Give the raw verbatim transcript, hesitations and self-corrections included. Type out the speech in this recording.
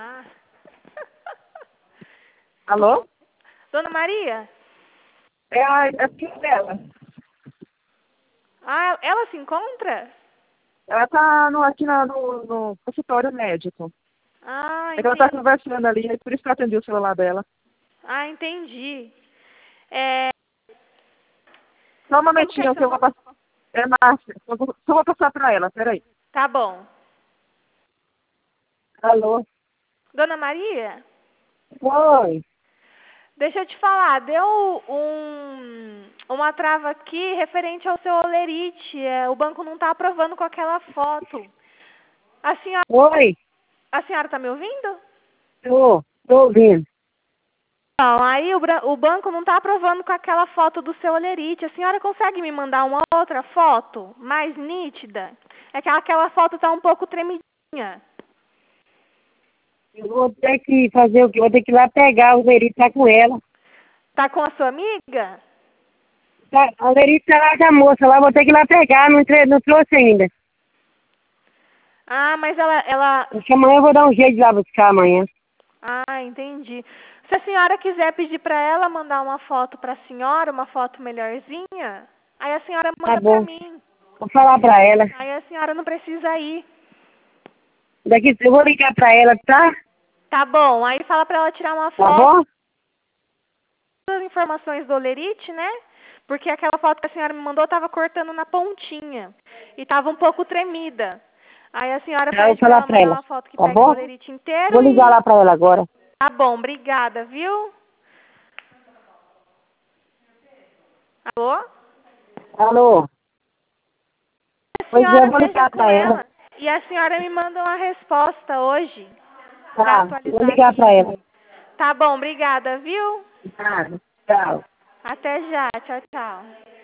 Ah. Alô? Dona Maria? É a, é a filha dela. Ah, ela se encontra? Ela tá no, aqui na- no, no consultório médico. Ah, É que ela tá entendi. conversando ali, é por isso que eu atendi o celular dela. Ah, entendi. É... Só um Como que é momentinho que seu eu vou nome? passar. É Márcia. Eu vou, só vou passar pra ela, peraí. Tá bom. Alô? Dona Maria? Oi. Deixa eu te falar, deu um, uma trava aqui referente ao seu olerite. É, o banco não está aprovando com aquela foto. A senhora, Oi. a senhora está me ouvindo? Tô, tô ouvindo. Não, aí o, bra- o banco não está aprovando com aquela foto do seu olerite. A senhora consegue me mandar uma outra foto mais nítida? É que aquela foto está um pouco tremidinha. Eu vou ter que fazer o quê? Vou ter que ir lá pegar o Lerite, tá com ela. Tá com a sua amiga? Tá, a Lerite tá lá da moça lá, vou ter que ir lá pegar, não, entre- não trouxe ainda. Ah, mas ela, ela... Porque amanhã eu vou dar um jeito de ir lá buscar amanhã. Ah, entendi. Se a senhora quiser pedir para ela mandar uma foto para a senhora, uma foto melhorzinha, aí a senhora Tá manda para bom. mim. Vou falar pra ela. Aí a senhora não precisa ir. Daqui, eu vou ligar pra ela, tá? Tá bom, aí fala para ela tirar uma Tá foto bom? das informações do olerite, né? Porque aquela foto que a senhora me mandou estava cortando na pontinha e estava um pouco tremida. Aí a senhora Tá, eu vou pede para falar ela pra mandar ela. uma foto que Tá pegue o bom? olerite inteiro Vou ligar e... lá pra ela agora. Tá bom, obrigada, viu? Alô? Alô? A Pois é, eu senhora vou veja ligar com pra ela. ela. E a senhora me manda uma resposta hoje para Tá, vou atualizar ligar aqui. pra ela. Tá bom, obrigada, viu? Tá, tchau. Até já. Tchau, tchau.